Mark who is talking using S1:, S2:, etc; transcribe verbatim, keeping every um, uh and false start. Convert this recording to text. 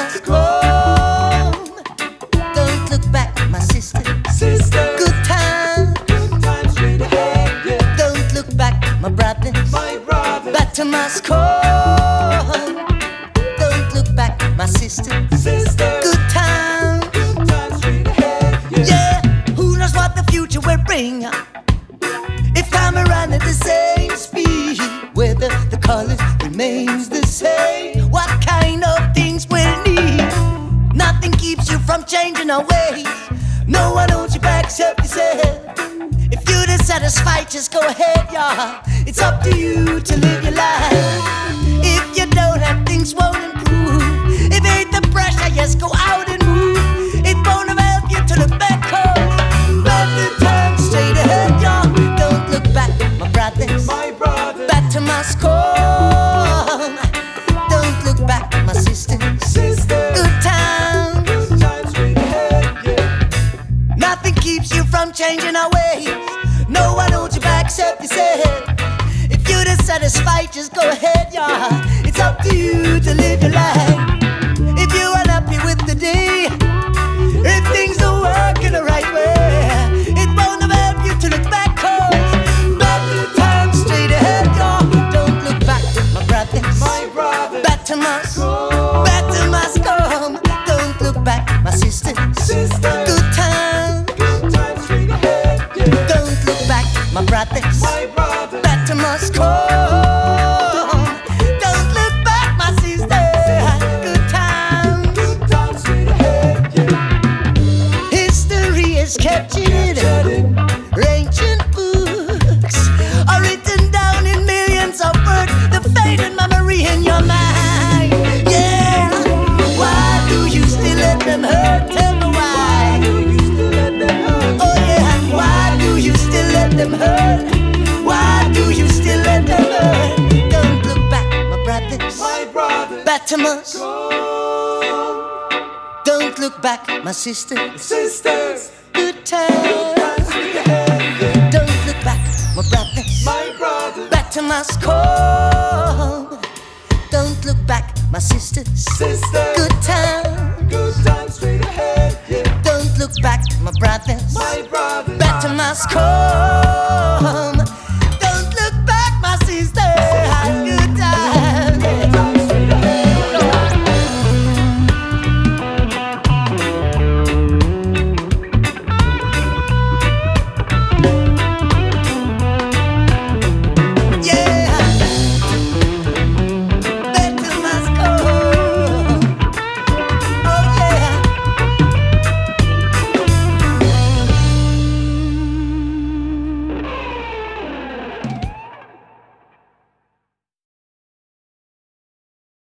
S1: Damask home. Don't look back, my sister.
S2: Sister,
S1: Good time.
S2: good times straight ahead, yeah.
S1: Don't look back, my brothers.
S2: My brother,
S1: Back to Damask home. Don't look back, my sister.
S2: sister,
S1: Good time.
S2: good times straight ahead, yeah.
S1: Yeah, who knows what the future will bring? If time around at the same speed, whether the color remains the same, what kind of things we'll need. Nothing keeps you from changing our ways. No one holds you back except yourself. If you're dissatisfied, just go ahead, y'all. It's up to you to live your life. If you don't have things won't improve. If ain't the pressure, just go out and move. It won't help you to look back home. Better time straight ahead, y'all. Don't look back, my brothers.
S2: My brother,
S1: Back to Damask home. Don't look back, my sisters.
S2: sister,
S1: Good time.
S2: good times straight ahead, yeah.
S1: Nothing keeps you from changing our ways. No one holds you back except yourself. If you're dissatisfied, just go ahead, y'all. It's up to you to live your life. If you are happy with the day, if things don't work in the right way, it won't help you to look back home. Back to time straight ahead, y'all. Don't look back, my brothers.
S2: My brother,
S1: Back to Damask,
S2: home.
S1: back to Damask home. Don't look back, my sisters.
S2: Sister,
S1: Good time.
S2: good times straight ahead, yeah.
S1: Don't look back, my brothers.
S2: My brother,
S1: Back to Damask home. Don't look back, my sister. Good times.
S2: good times straight ahead, yeah.
S1: History is captured. Ancient books are written down in millions of words. The faded memory in your mind. Yeah. Why do you still let them hurt? Tell me why. Oh yeah. Why do you still let them hurt? Why do you still let them hurt? Don't look back, my brothers.
S2: My brother,
S1: Back to Damask.
S2: home.
S1: Don't look back, my sisters.
S2: Sisters,
S1: Good
S2: good
S1: time.
S2: times straight ahead, yeah.
S1: Don't look back, my brothers.
S2: My brother,
S1: Back to Damask home. Don't look back, my sisters.
S2: sister,
S1: Good time.
S2: good times straight ahead, yeah.
S1: Don't look back, my brothers.
S2: My brother,
S1: Back to Damask home.